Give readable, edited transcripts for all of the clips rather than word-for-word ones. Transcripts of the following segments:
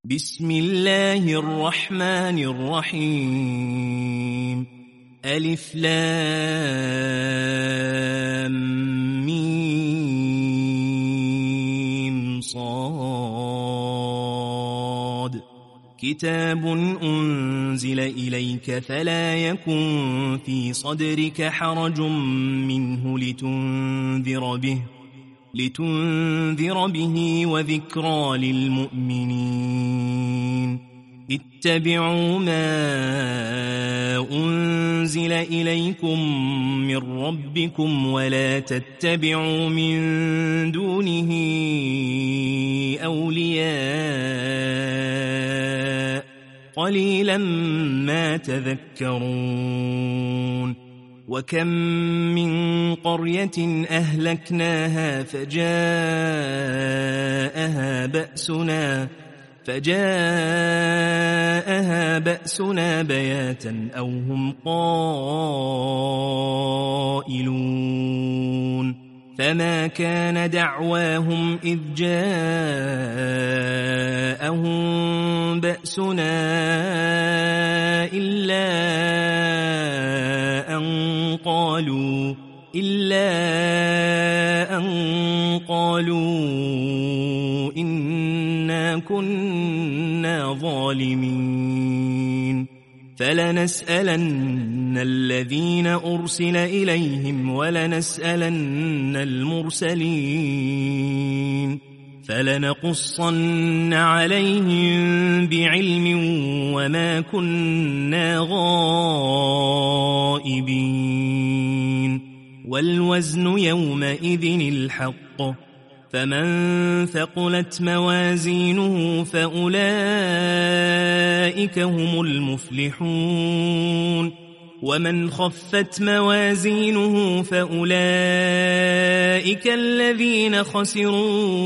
بسم الله الرحمن الرحيم. ألف لام ميم صاد. كتاب أنزل إليك فلا يكن في صدرك حرج منه لتنذر به وذكرى للمؤمنين. اتبعوا ما أنزل إليكم من ربكم ولا تتبعوا من دونه أولياء قليلا ما تذكرون. وكم من قرية أهلكناها فجاءها بأسنا بياتا أو هم قائلون. فما كان دعواهم إذ جاءهم بأسنا إلا أن قالوا إنا كنا ظالمين. فلنسألن الذين أرسل إليهم ولنسألن المرسلين. فلنقصن عليهم بعلم وما كنا غائبين. والوزن يومئذ الحق. فمن ثقلت موازينه فأولئك هم المفلحون. ومن خفت موازينه فأولئك الذين خسروا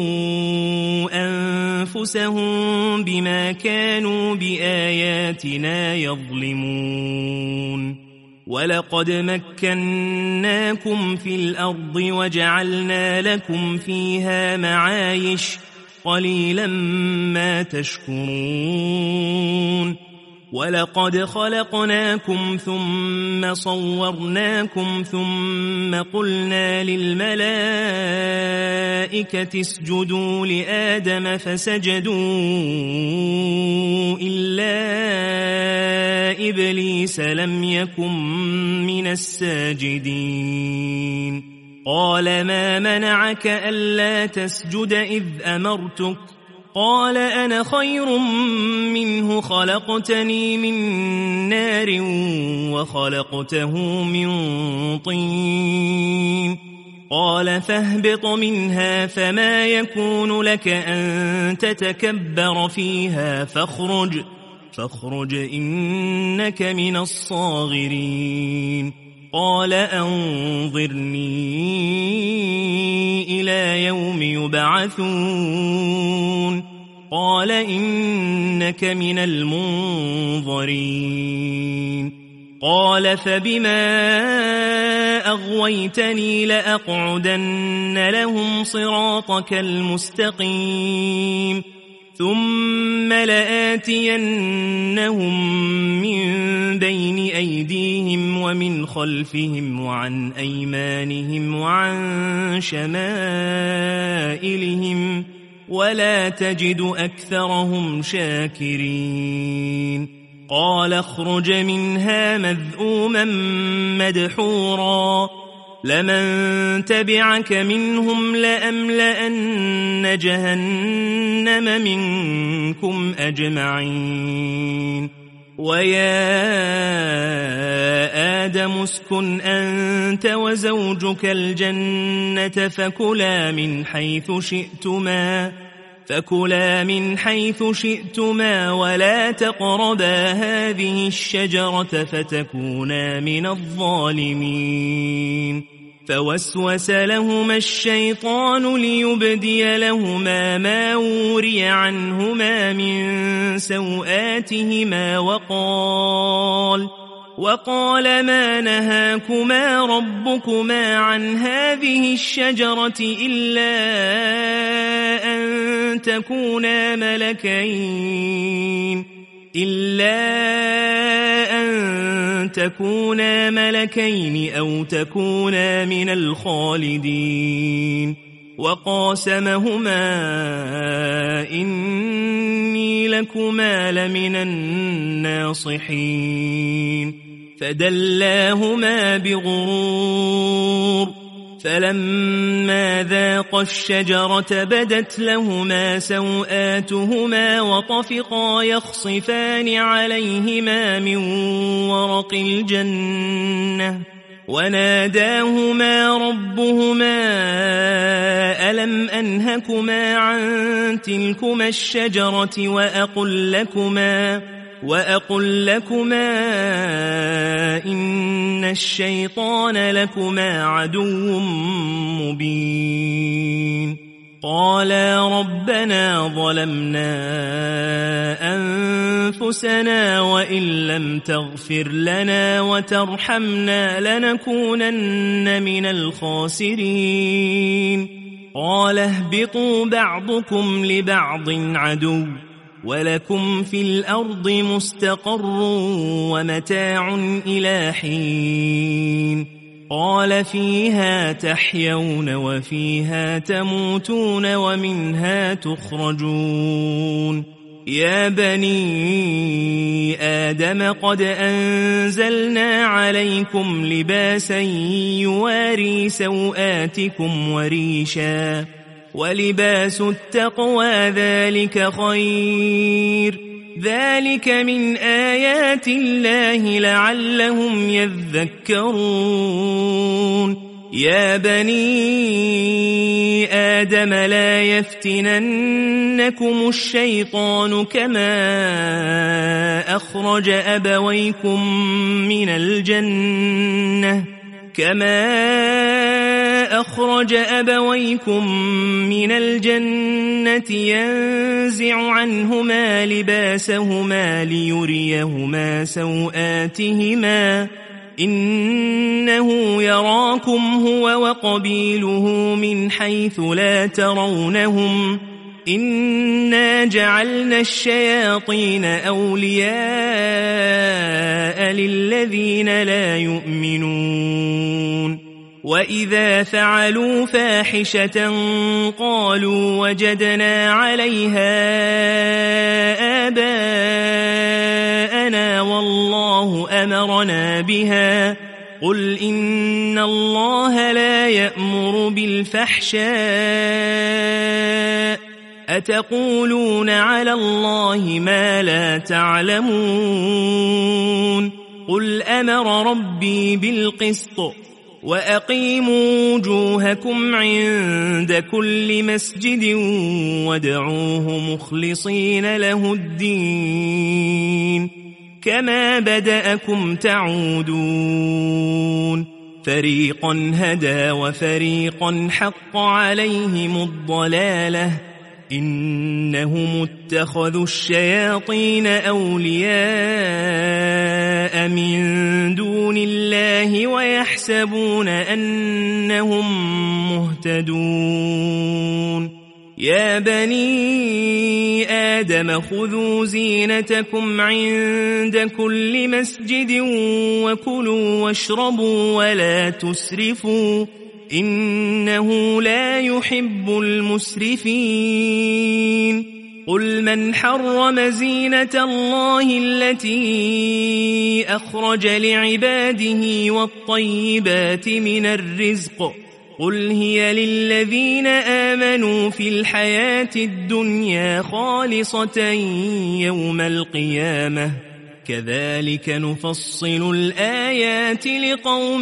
أنفسهم بما كانوا بآياتنا يظلمون. ولقد مكناكم في الأرض وجعلنا لكم فيها معايش قليلا ما تشكرون. ولقد خلقناكم ثم صورناكم ثم قلنا للملائكة اسجدوا لآدم فسجدوا إلا إبليس لم يكن من الساجدين. قال ما منعك ألا تسجد إذ أمرتك؟ قال أنا خير منه خلقتني من نار وخلقته من طين. قال فاهبط منها فما يكون لك أن تتكبر فيها فاخرج إنك من الصاغرين. قال أنظرني إلى يوم يبعثون. قال إنك من المنظرين. قال فبما أغويتني لأقعدن لهم صراطك المستقيم ثم لآتينهم من بين أيديهم ومن خلفهم وعن أيمانهم وعن شمائلهم ولا تجد أكثرهم شاكرين. قال اخرج منها مذءوما مدحورا لمن تبعك منهم لأملأن جهنم منكم أجمعين. ويا آدم اسكن أنت وزوجك الجنة فكلا من حيث شئتما ولا تقربا هذه الشجرة فتكونا من الظالمين. فوسوس لهما الشيطان ليبدي لهما ما وري عنهما من سوآتهما وقال ما نهاكما ربكما عن هذه الشجرة إلا أن تكونا ملكين أو تكونا من الخالدين وقاسمهما إني لكما لمن الناصحين فدلاهما بغرور فلما ذاقا الشجرة بدت لهما سوآتهما وطفقا يخصفان عليهما من ورق الجنة وناداهما ربهما ألم أنهكما عن تلكما الشجرة وأقل لكما إن الشيطان لكما عدو مبين قالا ربنا ظلمنا أنفسنا وإن لم تغفر لنا وترحمنا لنكونن من الخاسرين قال اهبطوا بعضكم لبعض عدو ولكم في الأرض مستقر ومتاع إلى حين قال فيها تحيون وفيها تموتون ومنها تخرجون يا بني آدم قد أنزلنا عليكم لباسا يواري سوآتكم وريشا ولباس التقوى ذلك خير ذلك من آيات الله لعلهم يذكرون يا بني آدم لا يفتننكم الشيطان كما أخرج أبويكم من الجنة ينزع عنهما لباسهما ليريهما سوآتهما إنه يراكم هو وقبيله من حيث لا ترونهم إنا جعلنا الشياطين أولياء للذين لا يؤمنون وإذا فعلوا فاحشة قالوا وجدنا عليها آباءنا والله أمرنا بها قل إن الله لا يأمر بالفحشاء أتقولون على الله ما لا تعلمون قل أمر ربي بالقسط وأقيموا وجوهكم عند كل مسجد وادعوه مخلصين له الدين كما بدأكم تعودون فريقا هدى وفريقا حق عليهم الضلالة إنهم اتخذوا الشياطين أولياء من دون الله ويحسبون أنهم مهتدون يا بني آدم خذوا زينتكم عند كل مسجد وكلوا واشربوا ولا تسرفوا إنه لا يحب المسرفين قل من حرم زينة الله التي أخرج لعباده والطيبات من الرزق قل هي للذين آمنوا في الحياة الدنيا خالصة يوم القيامة كذلك نفصل الآيات لقوم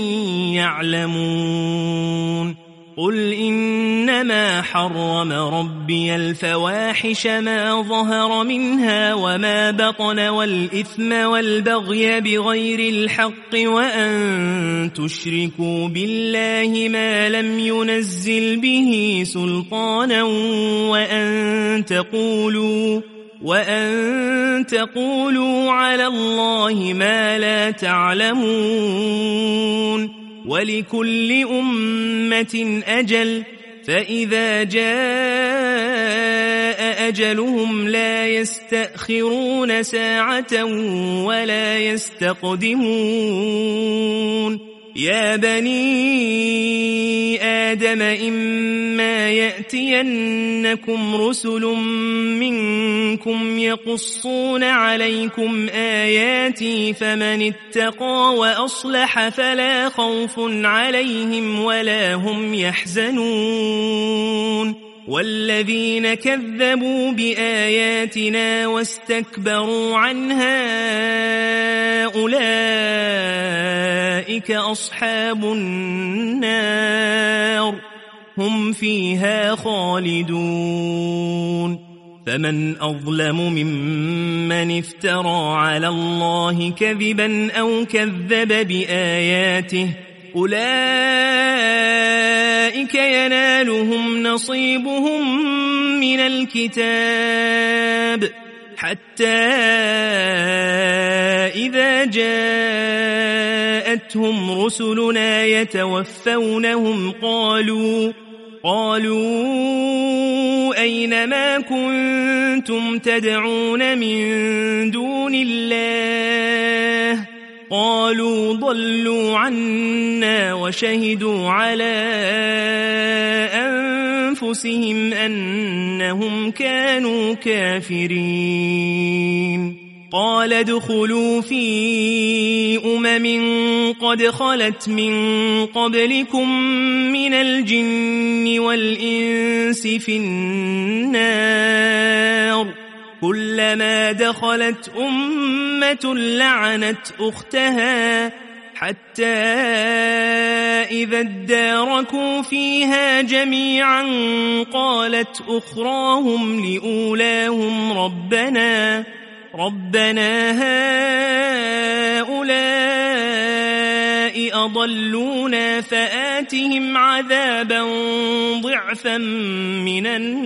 يعلمون قل إنما حرم ربي الفواحش ما ظهر منها وما بطن والإثم والبغي بغير الحق وأن تشركوا بالله ما لم وأن تقولوا على الله ما لا تعلمون ولكل أمة أجل فإذا جاء أجلهم لا يستأخرون ساعة ولا يستقدمون يا بني آدم إما يأتينكم رسل منكم يقصون عليكم آياتي فمن اتقى وأصلح فلا خوف عليهم ولا هم يحزنون والذين كذبوا بآياتنا واستكبروا عنها أولئك أصحاب النار هم فيها خالدون فمن أظلم ممن افترى على الله كذبا أو كذب بآياته أولئك ينالهم نصيبهم من الكتاب حتى إذا جاءتهم رسلنا يتوفونهم قالوا أين ما كنتم تدعون من دون الله قالوا ضلوا عنا وشهدوا على أنفسهم أنهم كانوا كافرين قال ادخلوا في قد خلت من قبلكم من الجن والإنس في النار كلما دخلت أمة لعنت أختها حتى إذا اداركوا فيها جميعا قالت أخراهم لأولاهم ربنا هؤلاء أضلونا فآتهم عذابا ضعفا من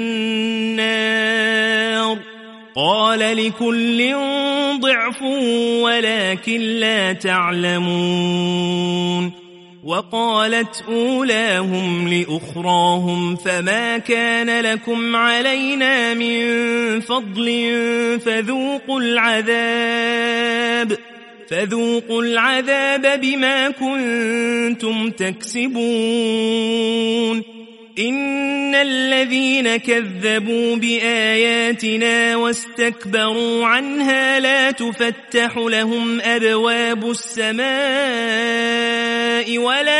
النار قال لكل ضعف ولكن لا تعلمون وقالت أولاهم لأخراهم فما كان لكم علينا من فضل فذوقوا العذاب بما كنتم تكسبون إن الذين كذبوا بآياتنا واستكبروا عنها لا تفتح لهم أبواب السماء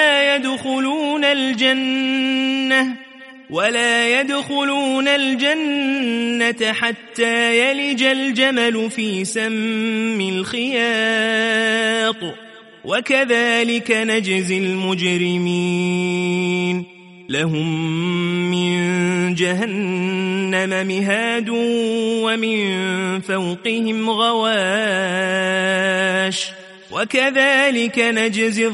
ولا يدخلون الجنة حتى يلج الجمل في سم الخياط وكذلك نجزي المجرمين لهم من جهنم مهاد ومن فوقهم غواش وكذلك نجزي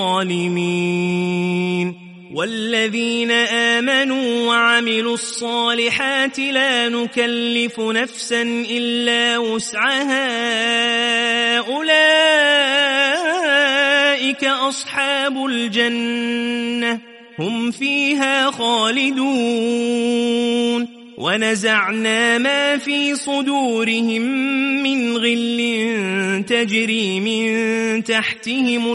الظالمين والذين آمنوا وعملوا الصالحات لا نكلف نفسا إلا وسعها أولئك أصحاب الجنة هم فيها خالدون ونزعنا ما في صدورهم من غل تجري من تحتهم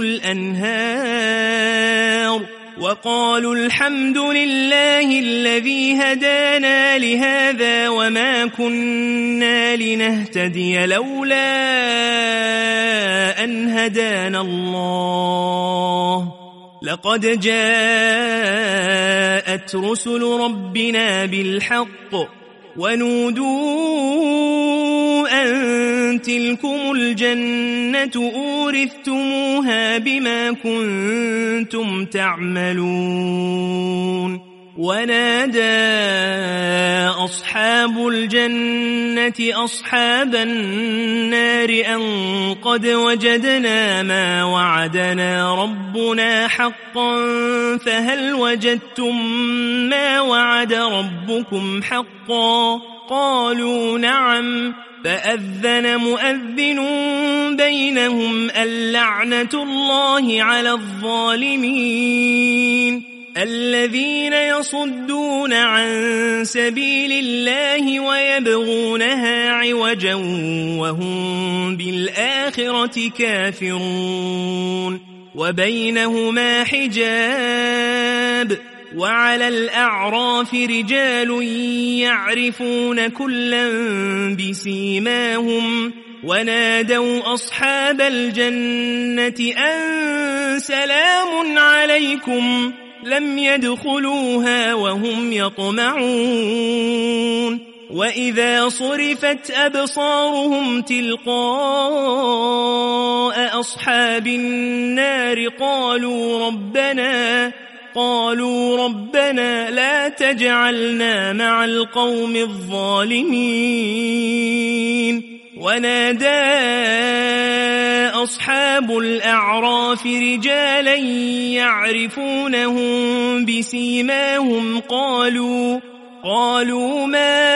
الأنهار وقالوا الحمد لله الذي هدانا لهذا وما كنا لنهتدي لولا أن هدانا الله لقد جاءت رسل ربنا بالحق ونودوا أن تلكم الجنة أورثتموها بما كنتم تعملون ونادى أصحاب الجنة أصحاب النار أن قد وجدنا ما وعدنا ربنا حقا فهل وجدتم ما وعد ربكم حقا قالوا نعم. فأذن مؤذن بينهم اللعنة الله على الظالمين الذين يصدون عن سبيل الله ويبغونها عوجا وهم بالآخرة كافرون وبينهما حجاب وعلى الأعراف رجال يعرفون كلا بسيماهم ونادوا أصحاب الجنة أن سلام عليكم لم يدخلوها وهم يطمعون وإذا صرفت أبصارهم تلقاء أصحاب النار قالوا ربنا لا تجعلنا مع القوم الظالمين ونادى أصحاب الأعراف رجالا يعرفونهم بسيماهم قالوا ما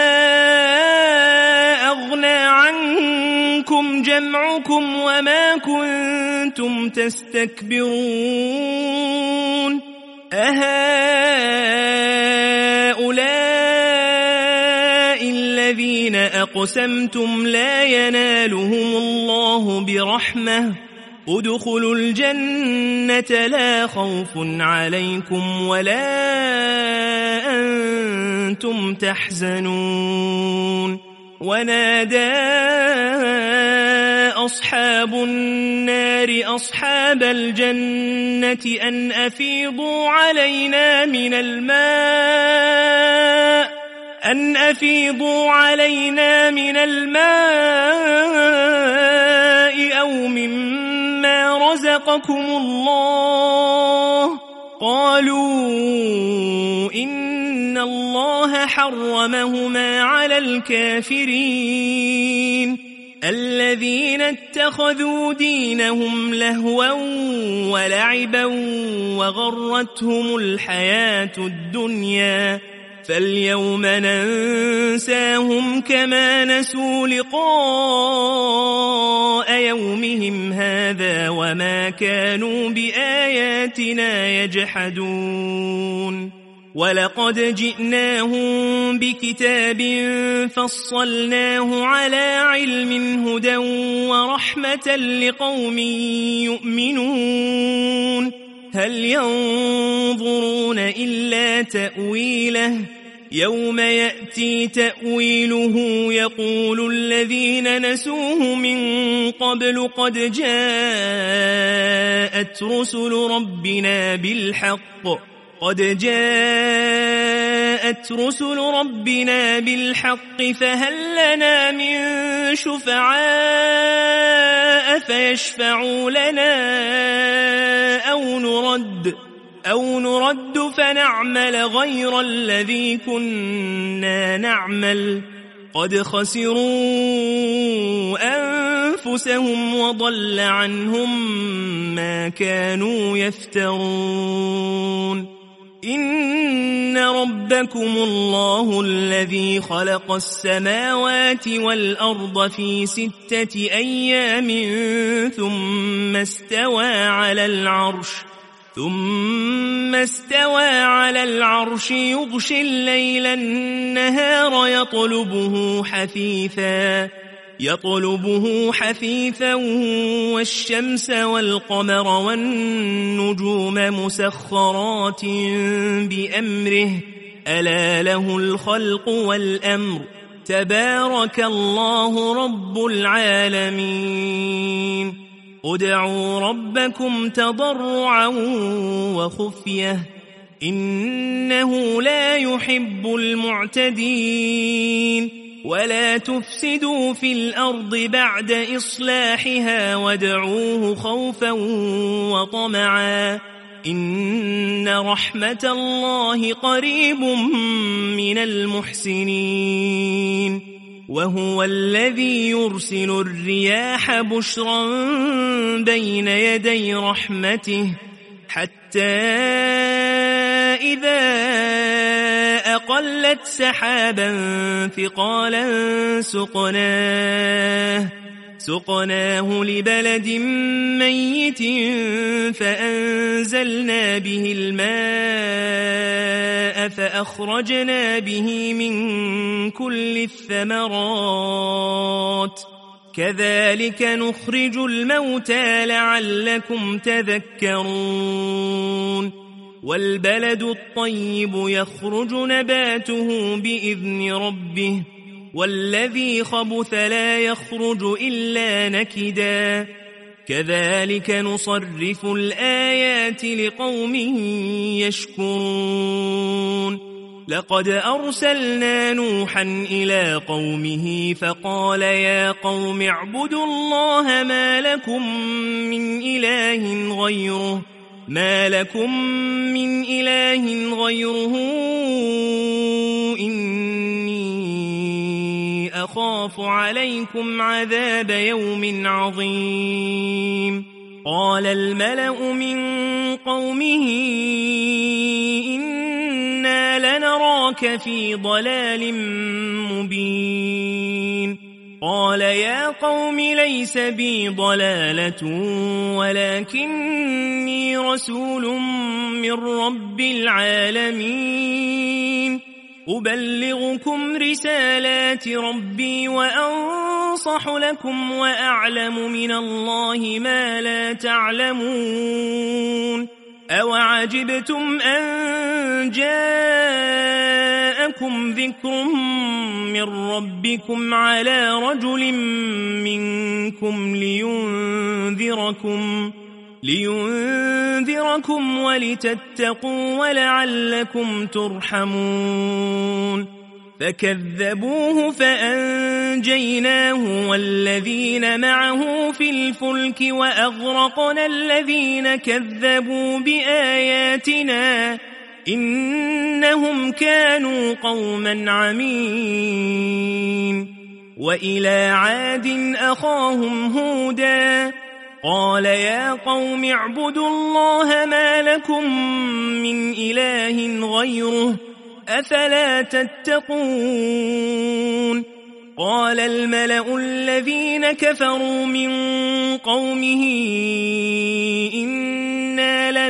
أغنى عنكم جمعكم وما كنتم تستكبرون أهؤلاء الذين أقسمتم لا ينالهم الله برحمة ادخلوا الجنة لا خوف عليكم ولا أنتم تحزنون ونادى أصحاب النار أصحاب الجنة أن أفيضوا علينا من الماء أو مما رزقكم الله قالوا إن الله حرمهما على الكافرين الذين اتخذوا دينهم لهوا ولعبا وغرتهم الحياة الدنيا فاليوم ننساهم كما نسوا لقاء يومهم هذا وما كانوا بآياتنا يجحدون ولقد جئناهم بكتاب فصلناه على علم هدى ورحمة لقوم يؤمنون هل ينظرون إلا تأويله يوم يأتي تأويله يقول الذين نسوه من قبل قد جاءت رسل ربنا بالحق فهل لنا من شفعاء فيشفعوا لنا أو نرد فنعمل غير الذي كنا نعمل قد خسروا أنفسهم وضل عنهم ما كانوا يفترون إن ربكم الله الذي خلق السماوات والأرض في 6 أيام ثم استوى على العرش يغشي الليل النهار يطلبه حثيثا والشمس والقمر والنجوم مسخرات بأمره ألا له الخلق والأمر تبارك الله رب العالمين ادعوا ربكم تضرعا وخفية إنه لا يحب المعتدين ولا تفسدوا في الأرض بعد إصلاحها وادعوه خوفا وطمعا إن رحمة الله قريب من المحسنين وهو الذي يرسل الرياح بشرا بين يدي رحمته حتى إذا أقلت سحابا ثقالا سقناه لبلد ميت فأنزلنا به الماء فأخرجنا به من كل الثمرات كذلك نخرج الموتى لعلكم تذكرون والبلد الطيب يخرج نباته بإذن ربه والذي خبث لا يخرج إلا نكدا كذلك نصرف الآيات لقوم يشكرون لقد أرسلنا نوحا إلى قومه فقال يا قوم اعبدوا الله ما لكم من إله غيره إني أخاف عليكم عذاب يوم عظيم قال الملأ من قومه إنا لنراك في ضلال مبين قال يا قوم ليس بي ضلالة ولكني رسول من رب العالمين أبلغكم رسالات ربي وأنصح لكم وأعلم من الله ما لا تعلمون أوعجبتم أن جاءكم ذكر من ربكم على رجل منكم لينذركم ولتتقوا ولعلكم ترحمون فكذبوه فأنجيناه والذين معه في الفلك وأغرقنا الذين كذبوا بآياتنا إنهم كانوا قوما عمين وإلى عاد أخاهم هودا قال يا قوم اعبدوا الله ما لكم من إله غيره أفلا تتقون قال الملأ الذين كفروا من قومه إنا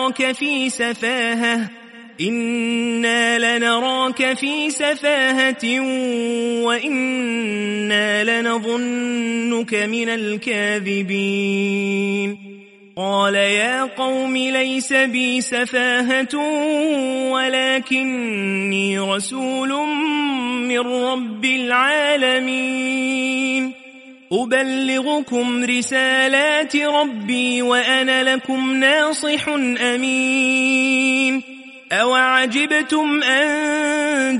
لنراك في سفاهة وإنا لنظنك من الكاذبين قال يا قوم ليس بي سفاهة ولكني رسول من رب العالمين أبلغكم رسالات ربي وأنا لكم ناصح أمين أوعجبتم أن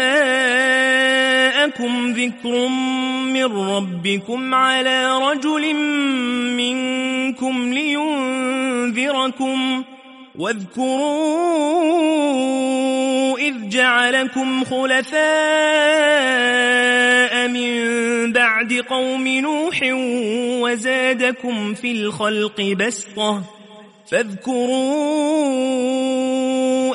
جاءكم ذكر من ربكم على رجل منكم لينذركم واذكروا إذ جعلكم خلفاء من بعد قوم نوح وزادكم في الخلق بسطة فاذكروا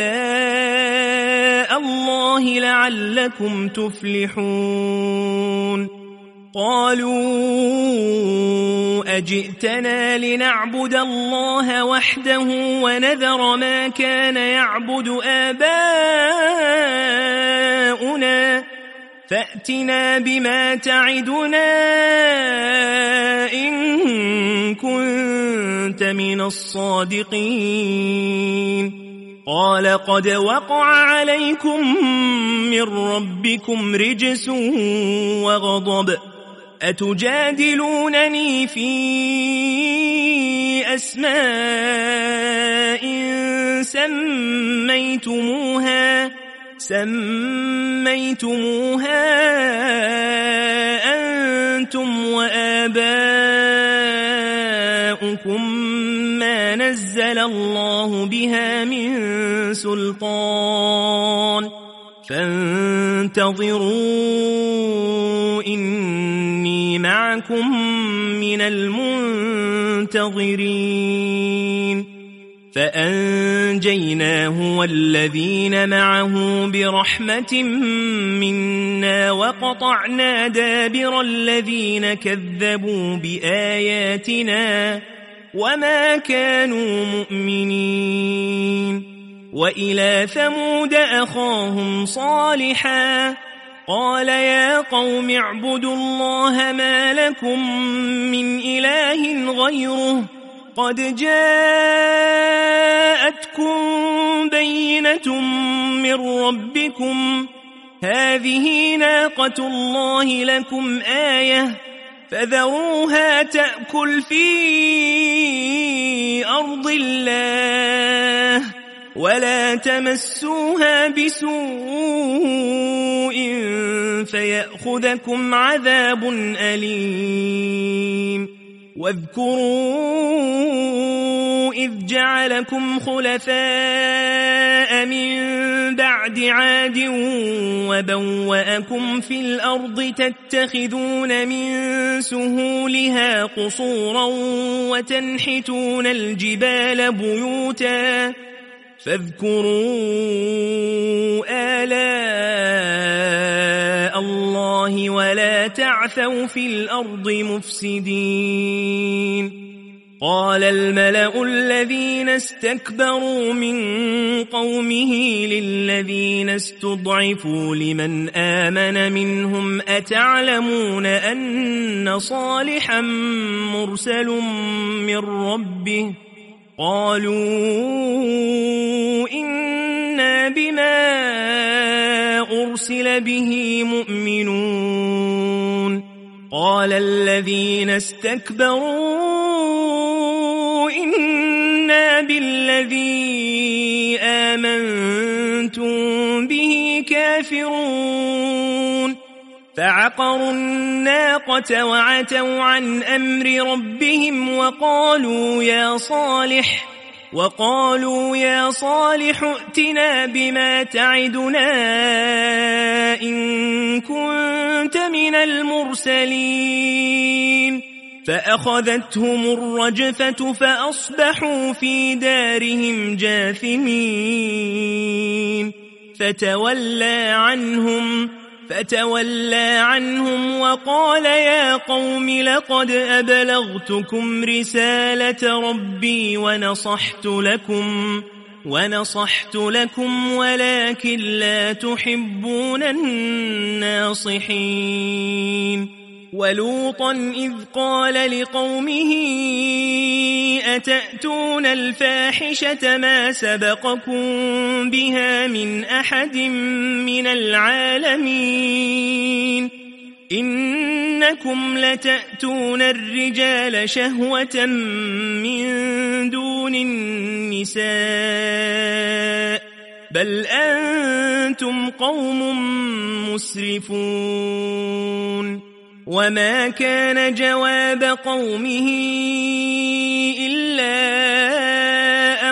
آلاء الله لعلكم تفلحون قالوا أجئتنا لنعبد الله وحده ونذر ما كان يعبد آباؤنا فأتنا بما تعدنا إن كنت من الصادقين قال قد وقع عليكم من ربكم رجس وغضب أتجادلونني في أسماء سميتموها أنتم وآباؤكم ما نزل الله بها من سلطان فانتظروا إني معكم من المنتظرين فأنجيناه والذين معه برحمة منا وقطعنا دابر الذين كذبوا بآياتنا وما كانوا مؤمنين. وإلى ثمود أخاهم صالحا قال يا قوم اعبدوا الله ما لكم من إله غيره قد جاءتكم بينة من ربكم هذه ناقة الله لكم آية فذروها تأكل في أرض الله ولا تمسوها بسوء فيأخذكم عذاب أليم. واذكروا إذ جعلكم خلفاء من بعد عاد وبوأكم في الأرض تتخذون من سهولها قصورا وتنحتون الجبال بيوتا فاذكروا آلاء الله ولا تعثوا في الأرض مفسدين. قال الملأ الذين استكبروا من قومه للذين استضعفوا لمن آمن منهم أتعلمون أن صالحا مرسل من ربه قالوا إنا بما أرسل به مؤمنون. قال الذين استكبروا إنا بالذي آمنتم به كافرون. فعقروا الناقة وعتوا عن أمر ربهم وقالوا يا صالح ائتنا بما تعدنا إن كنت من المرسلين. فأخذتهم الرجفة فأصبحوا في دارهم جاثمين. فتولى عنهم وقال يا قوم لقد أبلغتكم رسالة ربي ونصحت لكم ولكن لا تحبون الناصحين. ولوطا إذ قال لقومه أتأتون الفاحشة ما سبقكم بها من أحد من العالمين إنكم لتأتون الرجال شهوة من دون النساء بل أنتم قوم مسرفون. وما كان جواب قومه إلا أن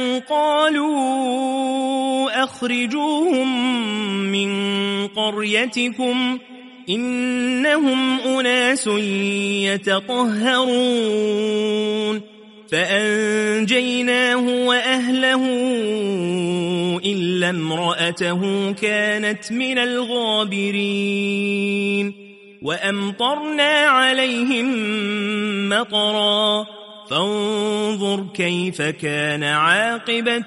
قالوا أخرجوهم من قريتكم إنهم أناس يتطهرون. فأنجيناه وأهله إلا امرأته كانت من الغابرين. وأمطرنا عليهم مطرا فانظر كيف كان عاقبة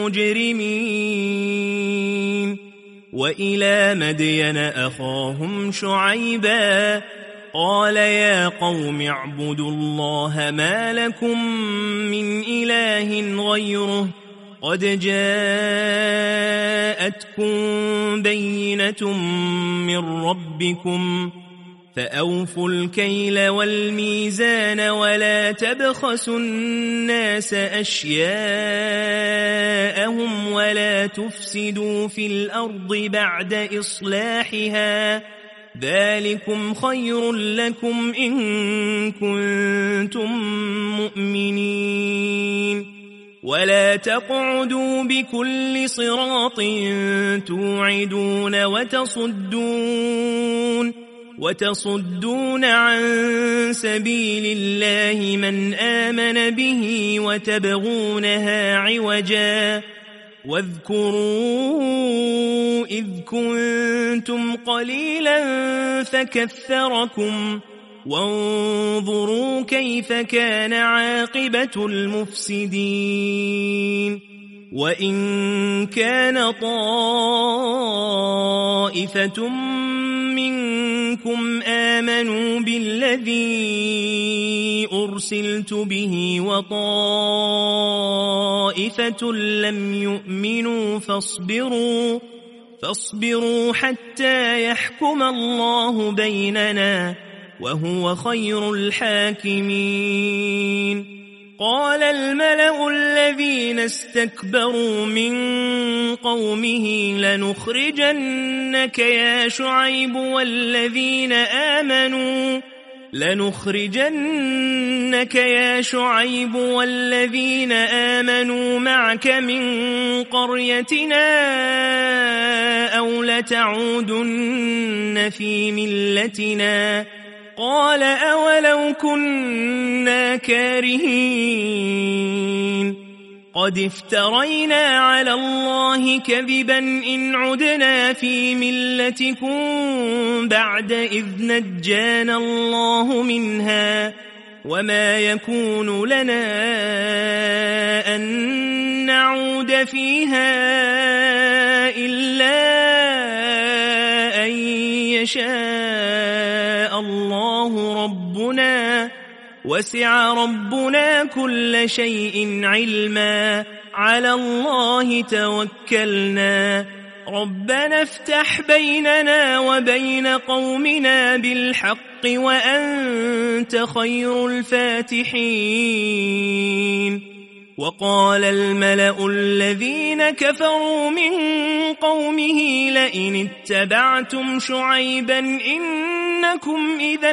المجرمين. وإلى مدين أخاهم شعيبا قال يا قوم اعبدوا الله ما لكم من إله غيره قد جاءتكم بينة من ربكم فأوفوا الكيل والميزان ولا تبخسوا الناس أشياءهم ولا تفسدوا في الأرض بعد إصلاحها ذلكم خير لكم إن كنتم مؤمنين. ولا تقعدوا بكل صراط توعدون وتصدون عن سبيل الله من آمن به وتبغونها عوجا واذكروا إذ كنتم قليلا فكثركم وانظروا كيف كان عاقبة المفسدين وإن كان طائفة منكم آمنوا بالذي أرسلت به وطائفة لم يؤمنوا فاصبروا حتى يحكم الله بيننا وهو خير الحاكمين قال الملأ الذين استكبروا من قومه لنخرجنك يا شعيب والذين آمنوا معك من قريتنا أو لتعودن في ملتنا قال أولو كنا كارهين قد افترينا على الله كذبا إن عدنا في ملتكم بعد إذ نجانا الله منها وما يكون لنا أن نعود فيها إلا أن يشاء الله ربنا وسع ربنا كل شيء علما على الله توكلنا ربنا افتح بيننا وبين قومنا بالحق وأنت خير الفاتحين وقال الملأ الذين كفروا من قومه لئن اتبعتم شعيبا إنكم إذا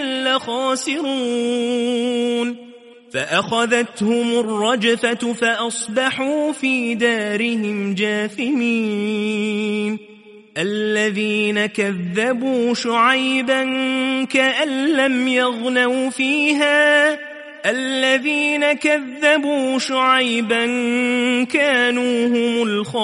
لخاسرون فأخذتهم الرجفة فأصبحوا في دارهم جاثمين الذين كذبوا شعيبا كأن لم يغنوا فيها الذين كذبوا شعيبا كانوا هم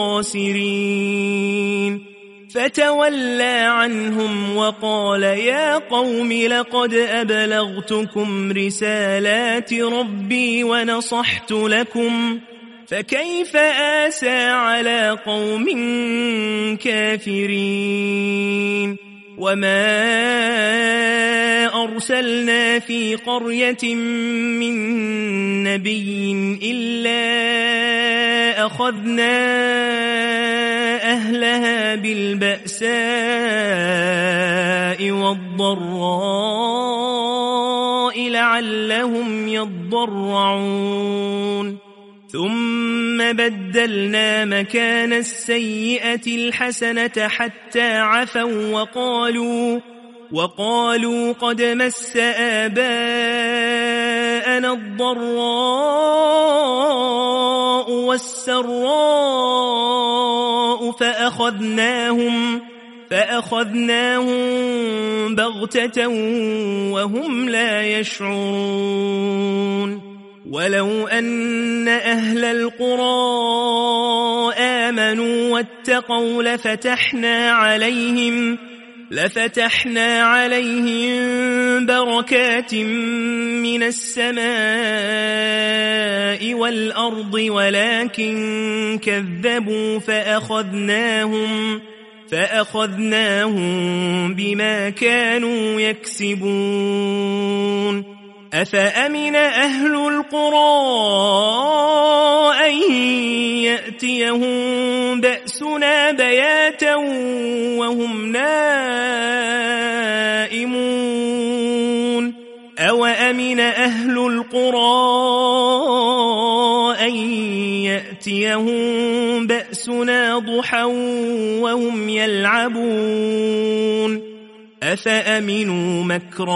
الخاسرين فتولى عنهم وقال يا قوم لقد أبلغتكم رسالات ربي ونصحت لكم فكيف آسى على قوم كافرين وما أرسلنا في قرية من نبي إلا أخذنا أهلها بالبأساء والضراء لعلهم يضرعون ثم بدلنا مكان السيئة الحسنة حتى عفوا وقالوا قد مس آباءنا الضراء والسراء فأخذناهم بغتة وهم لا يشعرون ولو أن أهل القرى آمنوا واتقوا لفتحنا عليهم بركات من السماء والأرض ولكن كذبوا فأخذناهم بما كانوا يكسبون أفأمن أهل القرى أن يأتيهم بأسنا بياتا وهم نائمون أوأمن أهل القرى أن يأتيهم بأسنا ضحى وهم يلعبون أفأمنوا مكر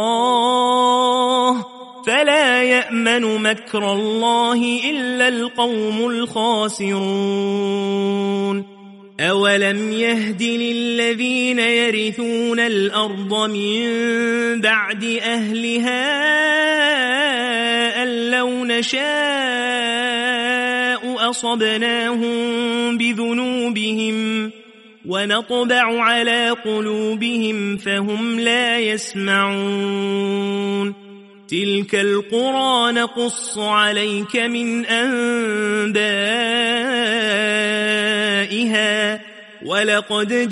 الله فلا يأمن مكر الله إلا القوم الخاسرون أولم يهد للذين يرثون الأرض من بعد أهلها أن لو نشاء أصبناهم بذنوبهم ونطبع على قلوبهم فهم لا يسمعون تلك القرى نقص عليك من أنبائها ولقد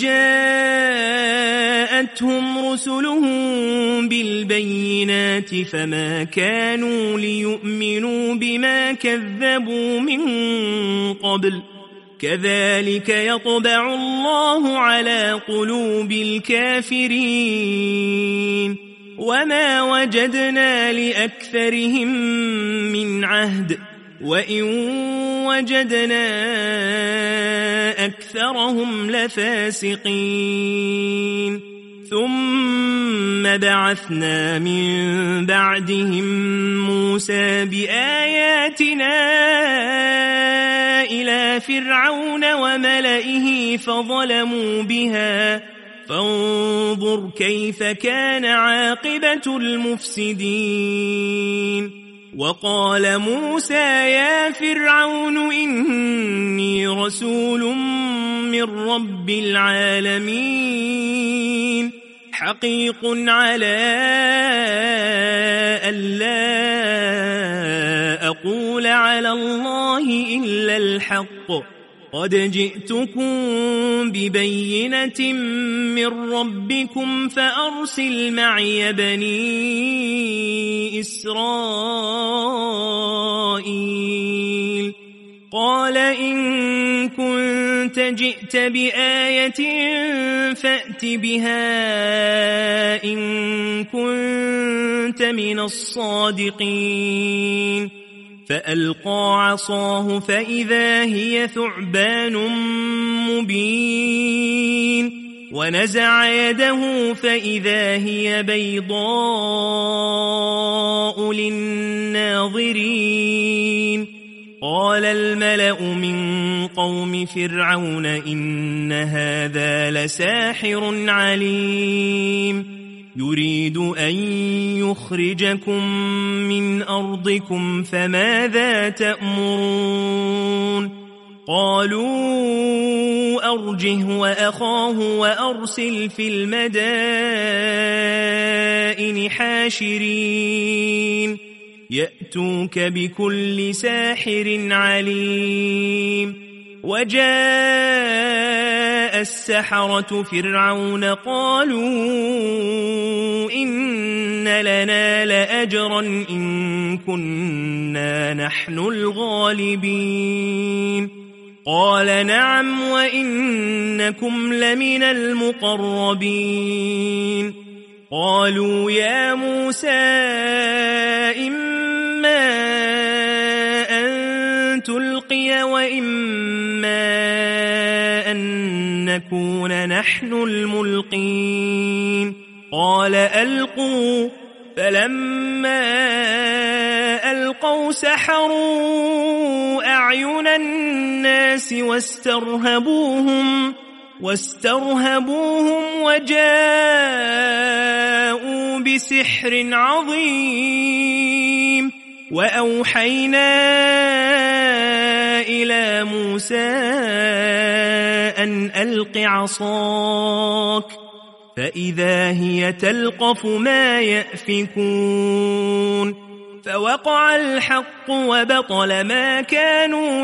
جاءتهم رسلهم بالبينات فما كانوا ليؤمنوا بما كذبوا من قبل كذلك يطبع الله على قلوب الكافرين وما وجدنا لأكثرهم من عهد وإن وجدنا أكثرهم لفاسقين ثم بعثنا من بعدهم موسى بآياتنا إلى فرعون وملئه فظلموا بها فانظر كيف كان عاقبة المفسدين وقال موسى يا فرعون إني رسول من رب العالمين حقيق على ألا أقول على الله إلا الحق قد جئتكم ببينة من ربكم فأرسل معي بني إسرائيل قال إن كنت جئت بآية فأت بها إن كنت من الصادقين فألقى عصاه فإذا هي ثعبان مبين ونزع يده فإذا هي بيضاء للناظرين قال الملأ من قوم فرعون إن هذا لساحر عليم يريد أن يخرجكم من أرضكم فماذا تأمرون قالوا أرجه وأخاه وأرسل في المدائن حاشرين يأتوك بكل ساحر عليم وجاء السحرة فرعون قالوا إن لنا لأجرا إن كنا نحن الغالبين قال نعم وإنكم لمن المقربين قالوا يا موسى إما أن تلقي وإما أن نكون نحن الملقين قال ألقوا فلما ألقوا سحروا أعين الناس واسترهبوهم وجاءوا بسحر عظيم وأوحينا إلى موسى أن ألق عصاك فإذا هي تلقف ما يأفكون فوقع الحق وبطل ما كانوا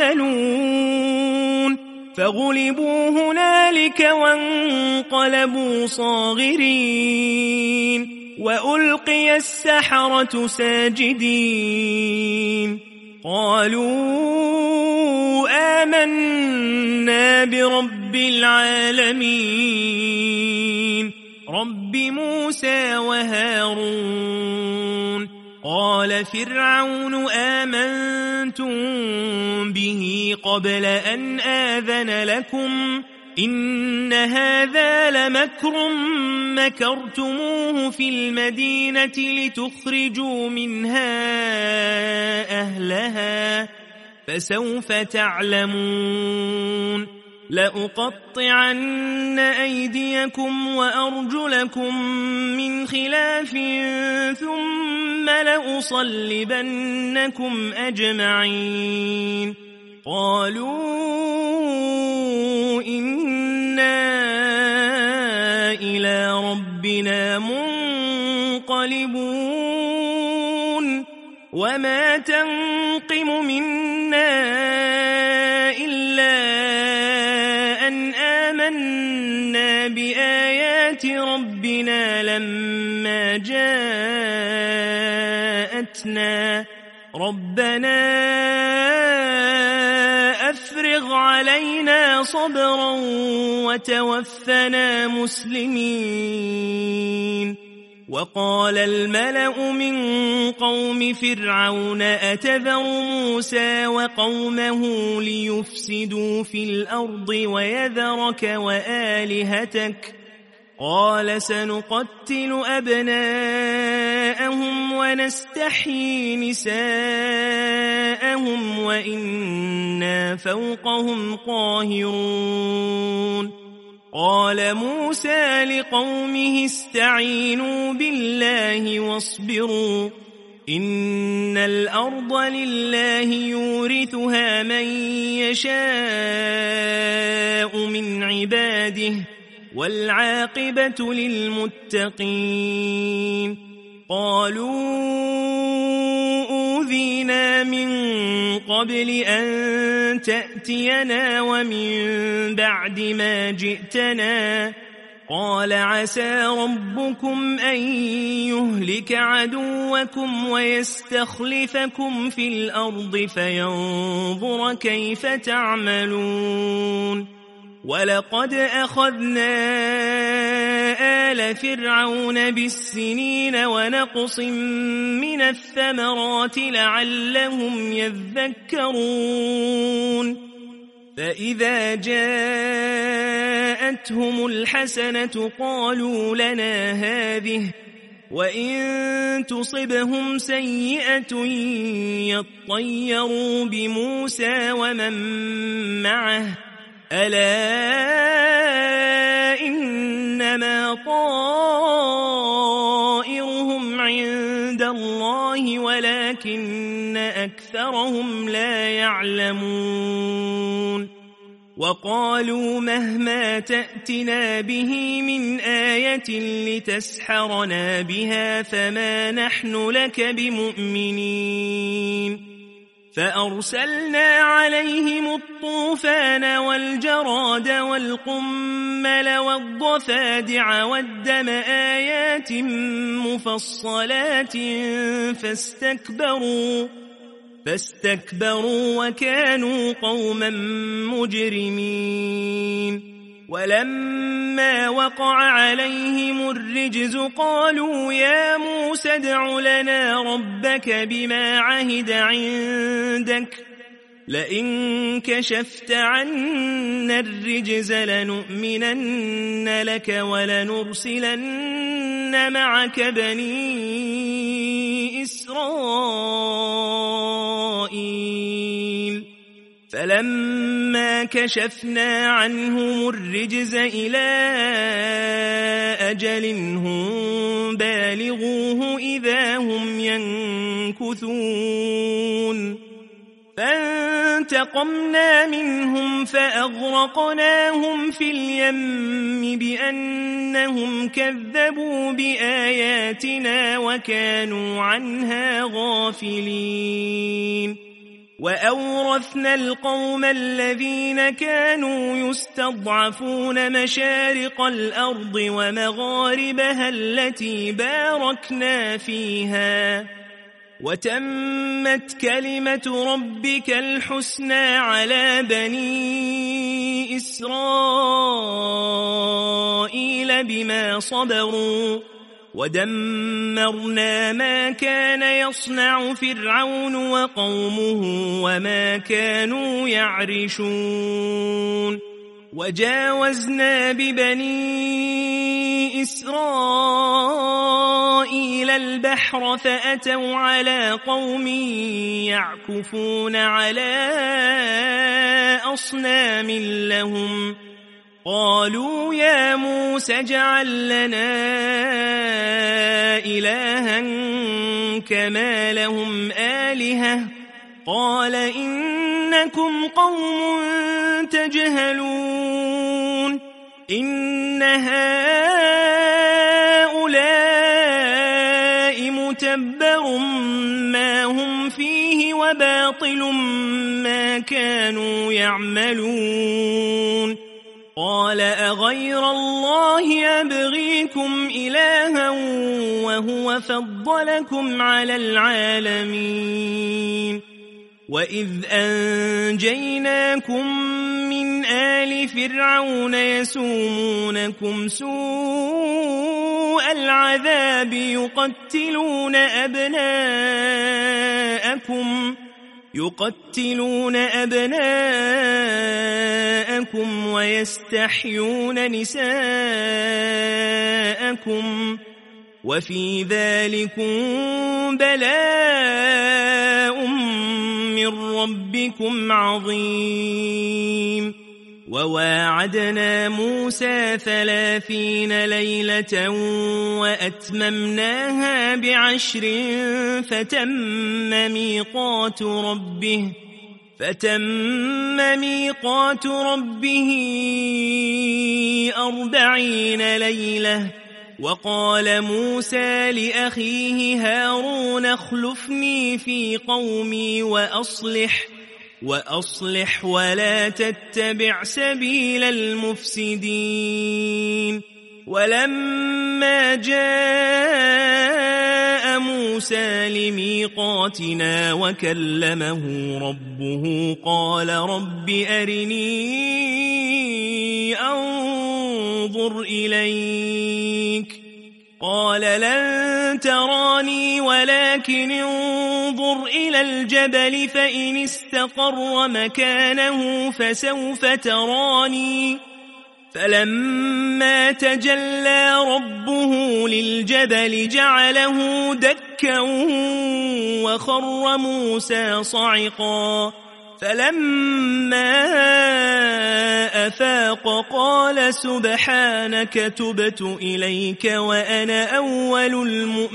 يعملون فغلبوا هنالك وانقلبوا صاغرين وألقي السحرة ساجدين قالوا آمنا برب العالمين رب موسى وهارون قال فرعون آمنتم به قبل أن آذن لكم إن هذا لمكر مكرتموه في المدينة لتخرجوا منها أهلها فسوف تعلمون لأقطعن أيديكم وأرجلكم من خلاف ثم لأصلبنكم أجمعين. قالوا إنا إلى ربنا منقلبون وما تنقم منا إلا أن آمنا بآيات ربنا لما جاءتنا ربنا أفرغ علينا صبرا وتوفنا مسلمين. وقال الملأ من قوم فرعون أتذر موسى وقومه ليفسدوا في الأرض ويذرك وآلهتك قال سنقتل أبناءهم ونستحيي نساءهم وإنا فوقهم قاهرون. قال موسى لقومه استعينوا بالله واصبروا إن الأرض لله يورثها من يشاء من عباده والعاقبة للمتقين. قالوا أوذينا من قبل أن تأتينا ومن بعد ما جئتنا قال عسى ربكم أن يهلك عدوكم ويستخلفكم في الأرض فينظر كيف تعملون. ولقد أخذنا آل فرعون بالسنين ونقص من الثمرات لعلهم يذكرون. فإذا جاءتهم الحسنة قالوا لنا هذه وإن تصبهم سيئة يطيروا بموسى ومن معه ألا إنما طائرهم عند الله ولكن أكثرهم لا يعلمون. وقالوا مهما تأتنا به من آية لتسحرنا بها فما نحن لك بمؤمنين. فأرسلنا عليهم الطوفان والجراد والقمل والضفادع والدم آيات مفصلات فاستكبروا وكانوا قوما مجرمين. ولما وقع عليهم الرجز قالوا يا موسى ادع لنا ربك بما عهد عندك لئن كشفت عنا الرجز لنؤمنن لك ولنرسلن معك بني إسرائيل. فلما كشفنا عنهم الرجز إلى أجل هم بالغوه إذا هم ينكثون. فانتقمنا منهم فأغرقناهم في اليم بأنهم كذبوا بآياتنا وكانوا عنها غافلين. وأورثنا القوم الذين كانوا يستضعفون مشارق الأرض ومغاربها التي باركنا فيها وتمت كلمة ربك الحسنى على بني إسرائيل بما صبروا ودمرنا ما كان يصنع فرعون وقومه وما كانوا يعرشون. وجاوزنا ببني إسرائيل البحر فأتوا على قوم يعكفون على أصنام لهم قالوا يا موسى اجعل لنا إلها كما لهم آلهة قال إنكم قوم تجهلون إن هؤلاء متبر ما هم فيه وباطل ما كانوا يعملون قال أغير الله أبغيكم إلها وهو فضلكم على العالمين وإذ أنجيناكم من آل فرعون يسومونكم سوء العذاب يقتلون أبناءكم ويستحيون نساءكم وفي ذلكم بلاء من ربكم عظيم وواعدنا موسى 30 ليلة وأتممناها ب10 فتم ميقات ربه 40 ليلة وقال موسى لأخيه هارون اخلفني في قومي وأصلح ولا تتبع سبيل المفسدين ولما جاء موسى لميقاتنا وكلمه ربه قال رب أرني أنظر إليك قال لن تراني ولكن انظر إلى الجبل فإن استقر مكانه فسوف تراني فلما تجلى ربه للجبل جعله دكا وخر موسى صعقا فلما أفاق قال سبحانك تبت إليك وأنا أول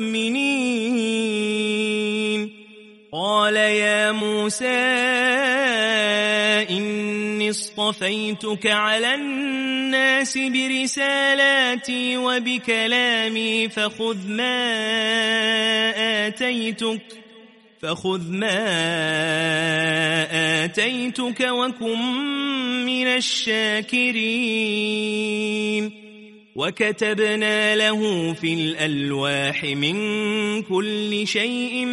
المؤمنين قال يا موسى إني اصطفيتك على الناس برسالاتي وبكلامي فخذ ما آتيتك وكن من الشاكرين وكتبنا له في الألواح من كل شيء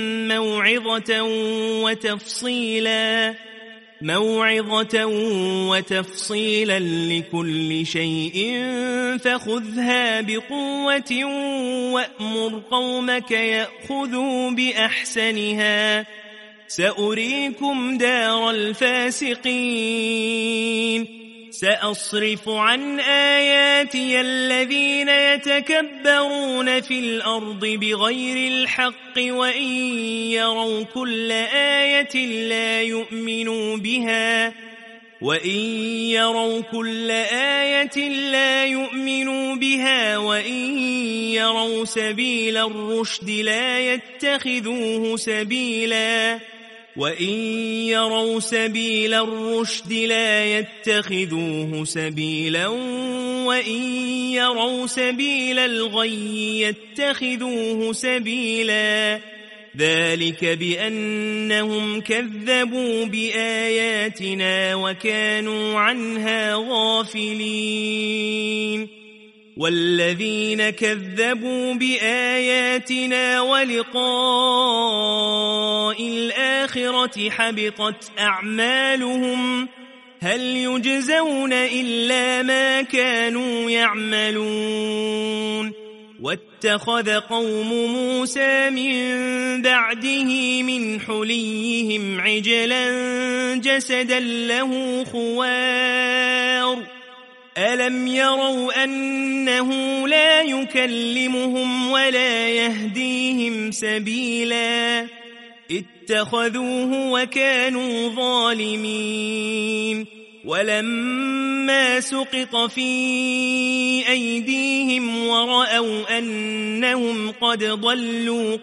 موعظة وتفصيلا لكل شيء فخذها بقوة وأمر قومك يأخذوا بأحسنها سأريكم دار الفاسقين سأصرف عن آياتي الذين يتكبرون في الأرض بغير الحق وإن يروا كل آية لا يؤمنوا بها وإن يروا سبيل الرشد لا يتخذوه سبيلا وإن يروا سبيل الغي يتخذوه سبيلا ذلك بأنهم كذبوا بآياتنا وكانوا عنها غافلين والذين كذبوا بآياتنا ولقاء الآخرة حبطت أعمالهم هل يجزون إلا ما كانوا يعملون واتخذ قوم موسى من بعده من حليهم عجلا جسدا له خوار ألم يروا أنه لا يكلمهم ولا يهديهم سبيلا اتخذوه وكانوا ظالمين ولما سقط في أيديهم ورأوا أنهم قد ضلوا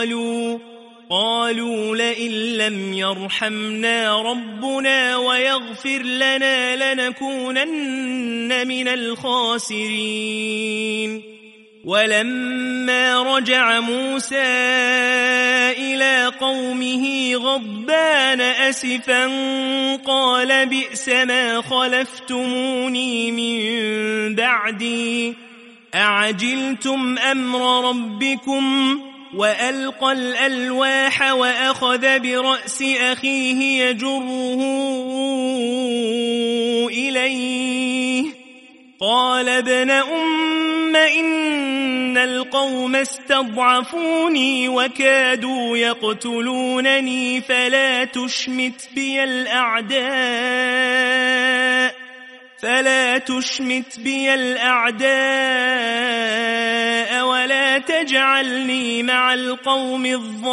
قالوا لئن لم يرحمنا ربنا ويغفر لنا لنكونن من الخاسرين ولما رجع موسى إلى قومه غضبان أسفا قال بئس ما خلفتموني من بعدي أعجلتم أمر ربكم وألقى الألواح وأخذ برأس أخيه يجره إليه قال ابن أم إن القوم استضعفوني وكادوا يقتلونني فلا تشمت بي الأعداء ولا تجعلني مع القوم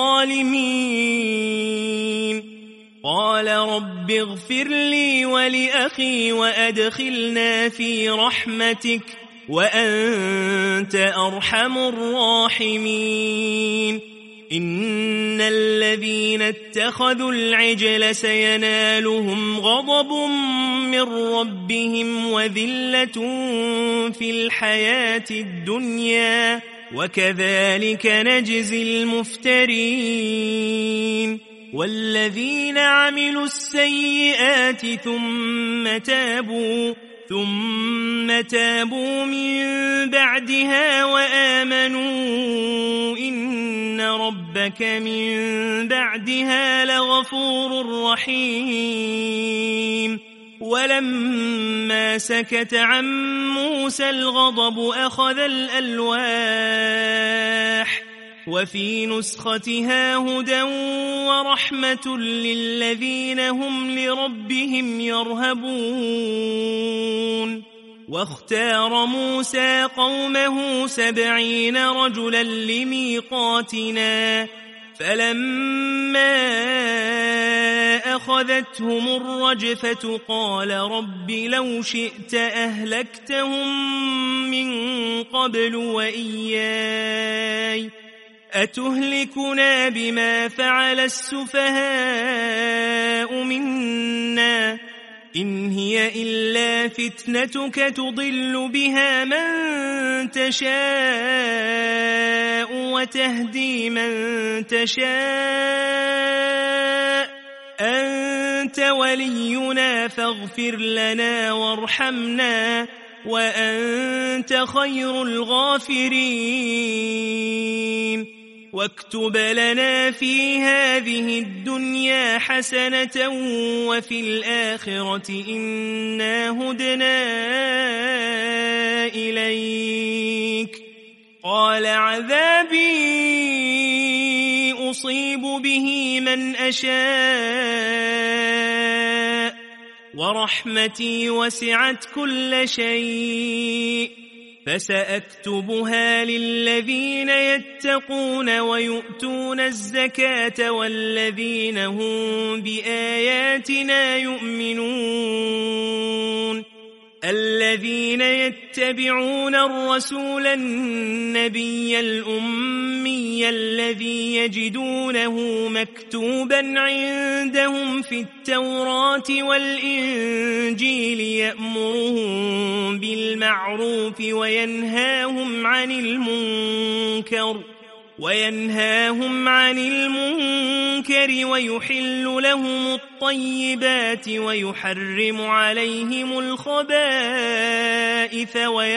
الظالمين قال رب اغفر لي ولأخي وأدخلنا في رحمتك وأنت أرحم الراحمين إن الذين اتخذوا العجل سينالهم غضب من ربهم وذلة في الحياة الدنيا وكذلك نجزي المفترين والذين عملوا السيئات ثم تابوا من بعدها وآمنوا إن ربك من بعدها لغفور رحيم ولما سكت عن موسى الغضب أخذ الألواح وفي نسختها هدى ورحمة للذين هم لربهم يرهبون واختار موسى قومه 70 رجلا لميقاتنا فلما أخذتهم الرجفة قال رب لو شئت أهلكتهم من قبل وإياي أتهلكنا بما فعل السفهاء منا إن هي إلا فتنتك تضل بها من تشاء وتهدي من تشاء أنت ولينا فاغفر لنا وارحمنا وأنت خير الغافرين واكتب لنا في هذه الدنيا حسنة وفي الآخرة إنا هدنا إليك قال عذابي أصيب به من أشاء ورحمتي وسعت كل شيء فسأكتبها للذين يتقون ويؤتون الزكاة والذين هم بآياتنا يؤمنون الذين يتبعون الرسول النبي الأمي الذي يجدونه مكتوبا عندهم في التوراة والإنجيل يأمرهم بالمعروف وينهاهم عن المنكر ويحل لهم الطيبات ويحرم عليهم الخبائث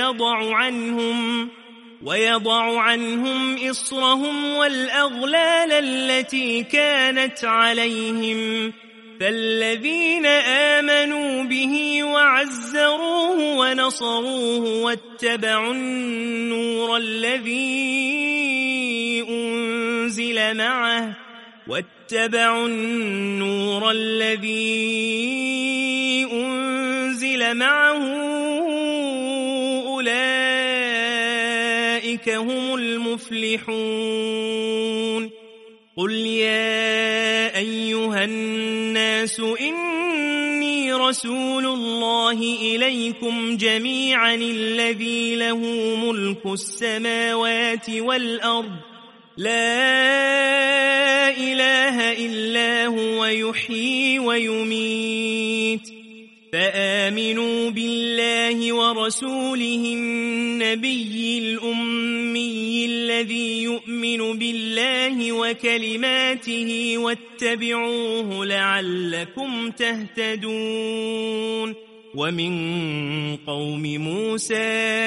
ويضع عنهم إصرهم والأغلال التي كانت عليهم فالذين آمنوا به وعزروه ونصروه واتبعوا النور الذي أنزل معه أولئك هم المفلحون قل يا أيها الناس إني رسول الله إليكم جميعا الذي له ملك السماوات والأرض لا إله إلا هو يحيي ويميت فآمنوا بالله ورسوله النبي الأمي الذي يؤمن بالله وكلماته واتبعوه لعلكم تهتدون ومن قوم موسى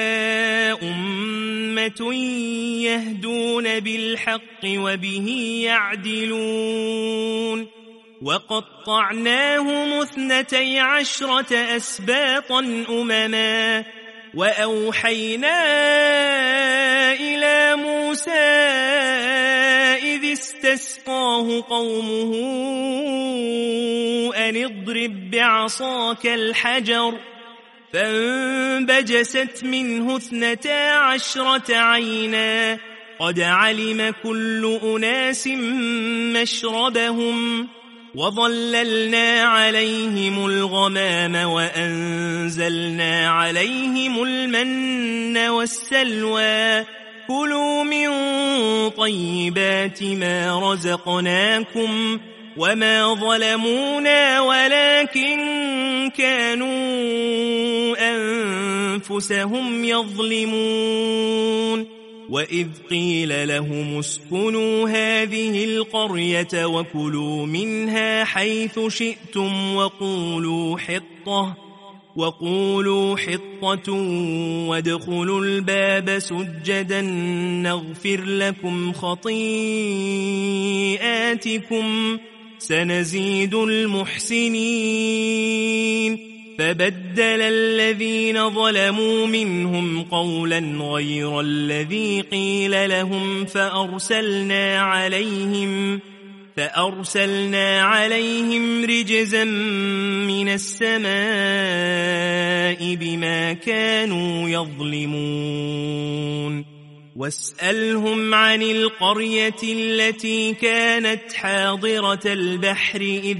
أمة يهدون بالحق وبه يعدلون وقطعناهم 12 أسباطا أمما وأوحينا إلى موسى إذ استسقاه قومه أن اضرب بعصاك الحجر فانبجست منه 12 عينا قد علم كل أناس مشربهم وظللنا عليهم الغمام وأنزلنا عليهم المن والسلوى كلوا من طيبات ما رزقناكم وما ظلمونا ولكن كانوا أنفسهم يظلمون وإذ قيل لهم اسكنوا هذه القرية وكلوا منها حيث شئتم وقولوا حطة وادخلوا الباب سجدا نغفر لكم خطيئاتكم سنزيد المحسنين فبدل الذين ظلموا منهم قولا غير الذي قيل لهم فأرسلنا عليهم رجزا من السماء بما كانوا يظلمون واسألهم عن القرية التي كانت حاضرة البحر إذ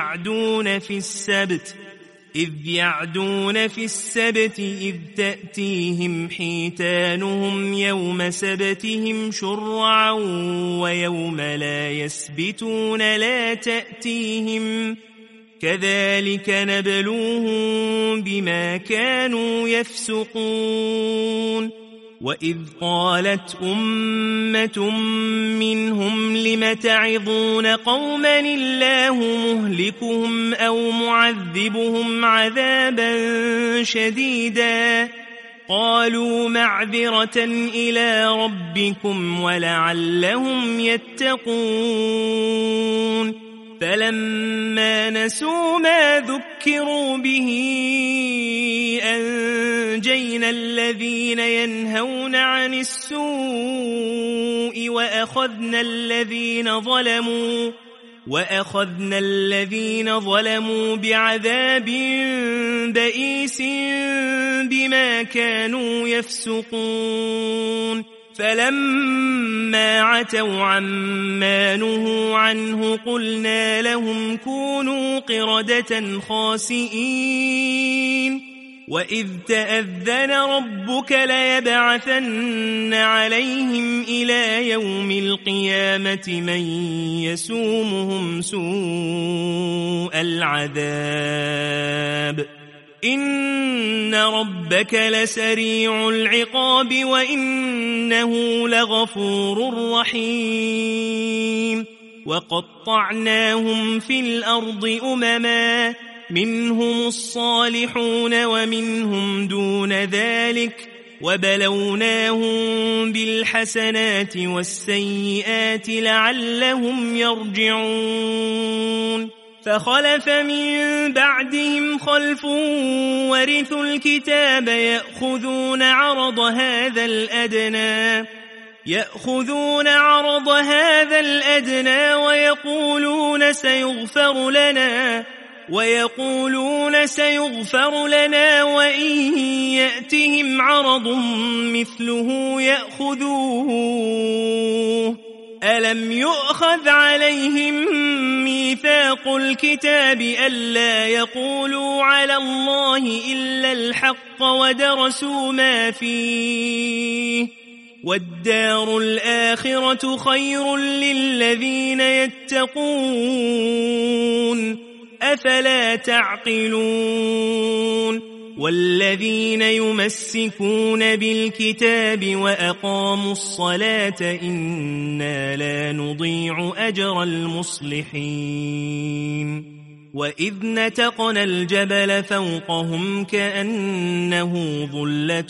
يعدون في السبت إذ تأتيهم حيتانهم يوم سبتهم شرعا ويوم لا يسبتون لا تأتيهم كذلك نبلوهم بما كانوا يفسقون وإذ قالت أمة منهم لم تعظون قوما الله مهلكهم أو معذبهم عذابا شديدا قالوا معذرة إلى ربكم ولعلهم يتقون فلما نسوا ما ذكروا به أنجينا الذين ينهون عن السوء وأخذنا الذين ظلموا بعذاب بئيس بما كانوا يفسقون فلما عتوا عما نهوا عنه قلنا لهم كونوا قردة خاسئين وإذ تأذن ربك ليبعثن عليهم إلى يوم القيامة من يسومهم سوء العذاب إن ربك لسريع العقاب وإنه لغفور رحيم وقطعناهم في الأرض أمما منهم الصالحون ومنهم دون ذلك وبلوناهم بالحسنات والسيئات لعلهم يرجعون فخلف من بعدهم خلف ورثوا الكتاب يأخذون عرض هذا الأدنى ويقولون سيغفر لنا ويقولون سيغفر لنا وإن يأتهم عرض مثله يأخذوه ألم يؤخذ عليهم ميثاق الكتاب ألا يقولوا على الله إلا الحق ودرسوا ما فيه والدار الآخرة خير للذين يتقون أفلا تعقلون والذين يمسكون بالكتاب وأقاموا الصلاة إنا لا نضيع أجر المصلحين وإذ نتقنا الجبل فوقهم كأنه ظلة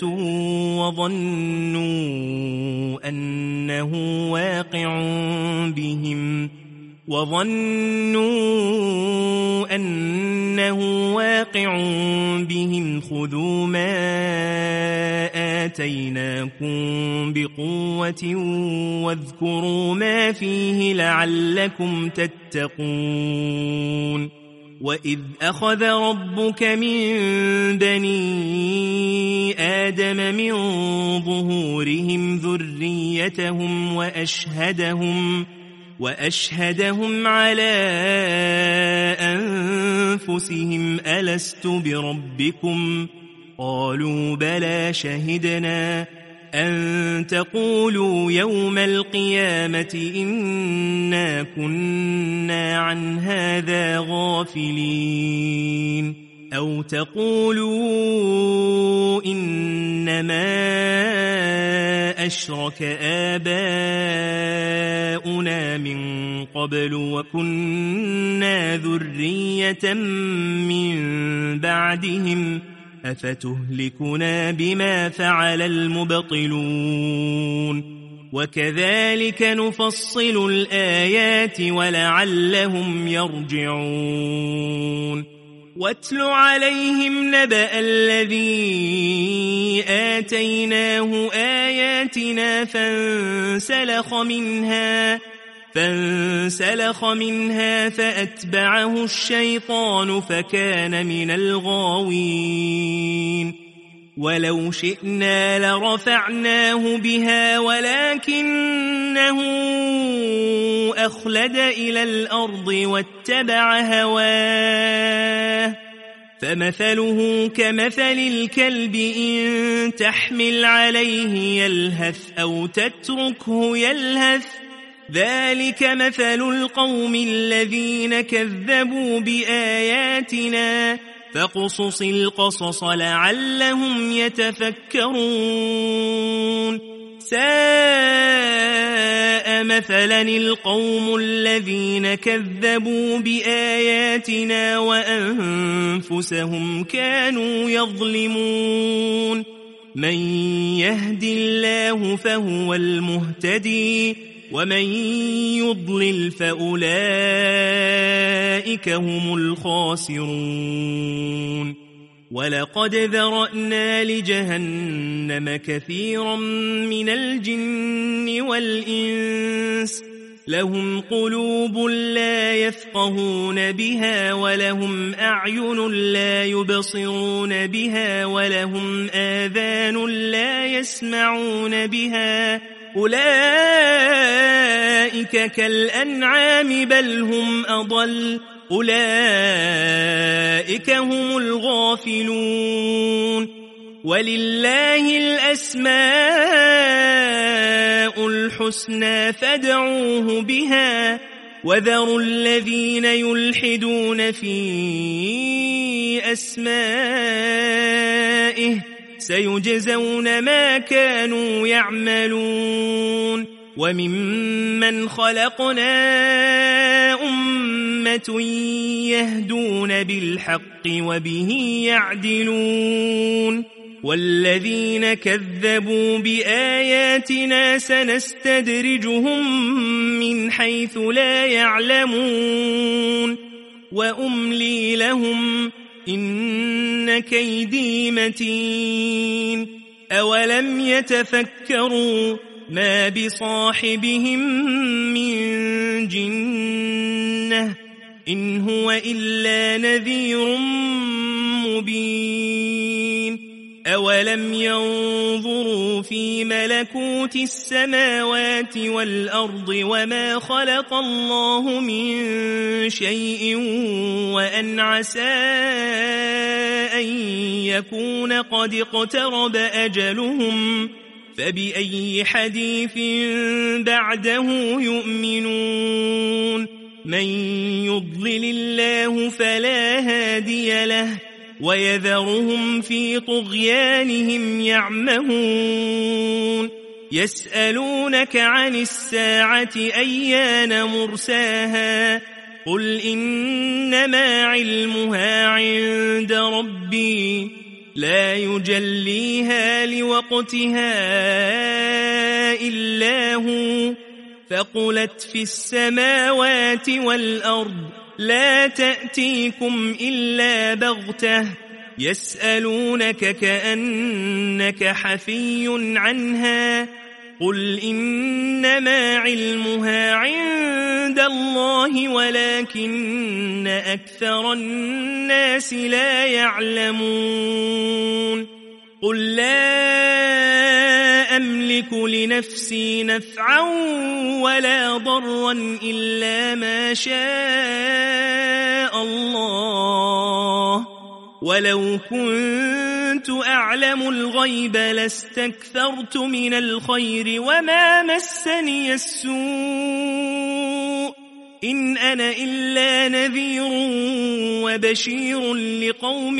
وظنوا أنه واقع بهم خذوا ما آتيناكم بقوة واذكروا ما فيه لعلكم تتقون وإذ أخذ ربك من بني آدم من ظهورهم ذريتهم وأشهدهم على أنفسهم ألست بربكم قالوا بلى شهدنا أن تقولوا يوم القيامة إنا كنا عن هذا غافلين أو تقولوا إنما أشرك آباؤنا من قبل وكنا ذرية من بعدهم أفتهلكنا بما فعل المبطلون وكذلك نفصل الآيات ولعلهم يرجعون واتل عليهم نبأ الذي آتيناه آياتنا فانسلخ منها فأتبعه الشيطان فكان من الغاوين ولو شئنا لرفعناه بها ولكنه أخلد إلى الأرض واتبع هواه فمثله كمثل الكلب إن تحمل عليه يلهث أو تتركه يلهث ذلك مثل القوم الذين كذبوا بآياتنا فاقصص القصص لعلهم يتفكرون ساء مثلا القوم الذين كذبوا بآياتنا وأنفسهم كانوا يظلمون من يهد الله فهو المهتدي ومن يضلل فأولئك هم الخاسرون ولقد ذرأنا لجهنم كثيرا من الجن والإنس لهم قلوب لا يفقهون بها ولهم أعين لا يبصرون بها ولهم آذان لا يسمعون بها أولئك كالأنعام بل هم أضل أولئك هم الغافلون ولله الأسماء الحسنى فادعوه بها وذروا الذين يلحدون في أسمائه سيجزون ما كانوا يعملون وممن خلقنا أمة يهدون بالحق وبه يعدلون والذين كذبوا بآياتنا سنستدرجهم من حيث لا يعلمون وأملي لهم إن كيدي متين أولم يتفكروا ما بصاحبهم من جنة إن هو إلا نذير مبين أولم ينظروا في ملكوت السماوات والأرض وما خلق الله من شيء وأن عسى أن يكون قد اقترب أجلهم فبأي حديث بعده يؤمنون من يضلل الله فلا هادي له ويذرهم في طغيانهم يعمهون يسألونك عن الساعة أيان مرساها قل إنما علمها عند ربي لا يجليها لوقتها إلا هو ثقلت في السماوات والأرض لا تأتيكم إلا بغتة يسألونك كأنك حفي عنها قل إنما علمها عند الله ولكن أكثر الناس لا يعلمون قل لا أملك لنفسي نفعا ولا ضرا إلا ما شاء الله ولو كنت أعلم الغيب لاستكثرت من الخير وما مسني السوء إن أنا إلا نذير وبشير لقوم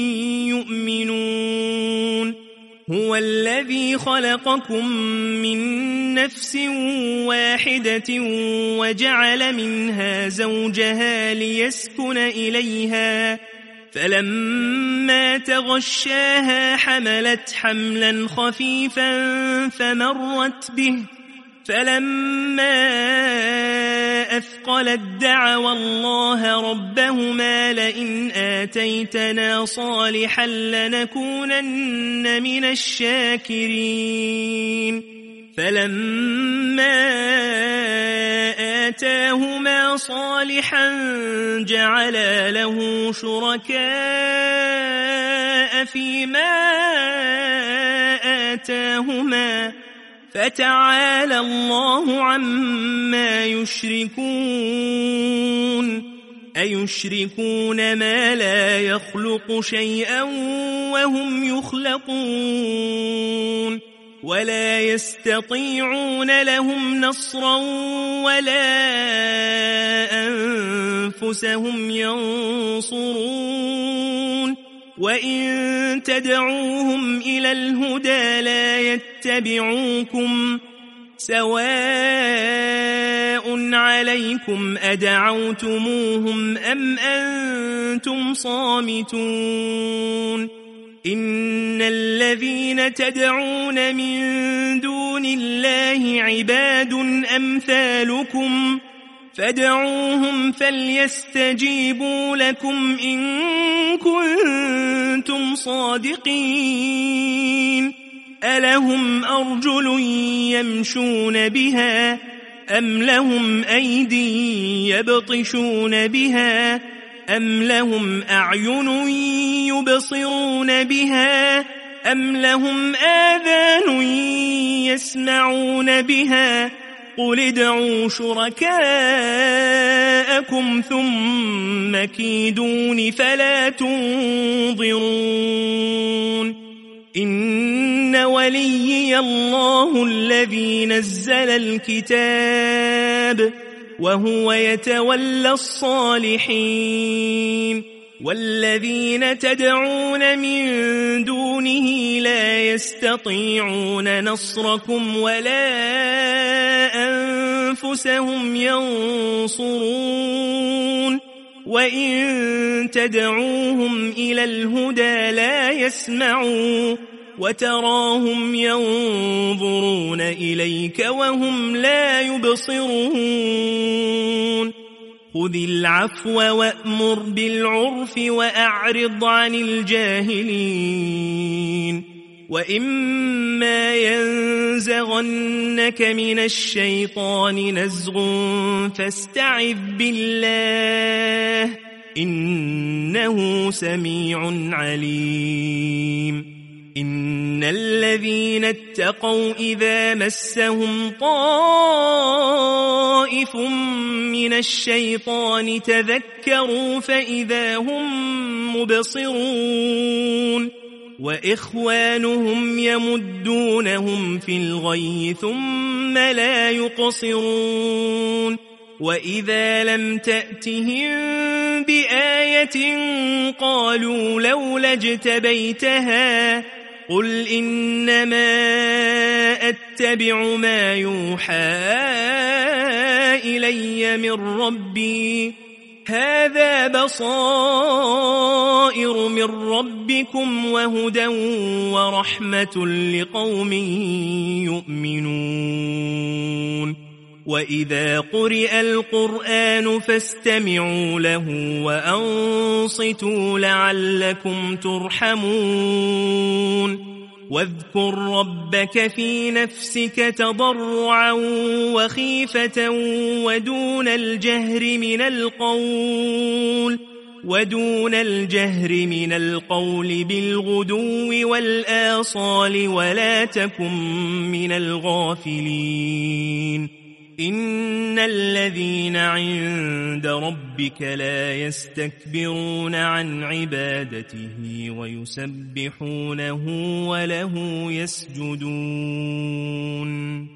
يؤمنون هو الذي خلقكم من نفس واحدة وجعل منها زوجها ليسكن إليها فلما تغشاها حملت حملا خفيفا فمرت به فلما أثقلت دعوا الله ربهما لئن آتيتنا صالحا لنكونن من الشاكرين فلما آتاهما صالحا جعلا له شركاء فيما آتاهما فتعالى الله عما يشركون أيشركون ما لا يخلق شيئا وهم يخلقون ولا يستطيعون لهم نصرا ولا أنفسهم ينصرون وإن تدعوهم إلى الهدى لا يتبعوكم سواء عليكم أدعوتموهم أم أنتم صامتون إن الذين تدعون من دون الله عباد أمثالكم فادعوهم فليستجيبوا لكم إن كنتم صادقين ألهم أرجل يمشون بها أم لهم أيدي يبطشون بها أم لهم أعين يبصرون بها أم لهم آذان يسمعون بها قل ادعوا شركاءكم ثم كيدون فلا تنظرون إن وليي الله الذي نزل الكتاب وهو يتولى الصالحين والذين تدعون من دونه لا يستطيعون نصركم ولا أنفسهم ينصرون وإن تدعوهم إلى الهدى لا يسمعوا وتراهم ينظرون إليك وهم لا يبصرون خذ العفو وأمر بالعرف وأعرض عن الجاهلين وإما ينزغنك من الشيطان نزغ فاستعذ بالله إنه سميع عليم إن الذين اتقوا إذا مسهم طائف من الشيطان تذكروا فإذا هم مبصرون وإخوانهم يمدونهم في الغي ثم لا يقصرون وإذا لم تأتهم بآية قالوا لولا اجتبيتها قل إنما أتبع ما يوحى إلي من ربي هذا بصائر من ربكم وهدى ورحمة لقوم يؤمنون وإذا قرئ القرآن فاستمعوا له وأنصتوا لعلكم ترحمون واذكر ربك في نفسك تضرعا وخيفة ودون الجهر من القول بالغدو والآصال ولا تكن من الغافلين إن الذين عند ربك لا يستكبرون عن عبادته ويسبحونه وله يسجدون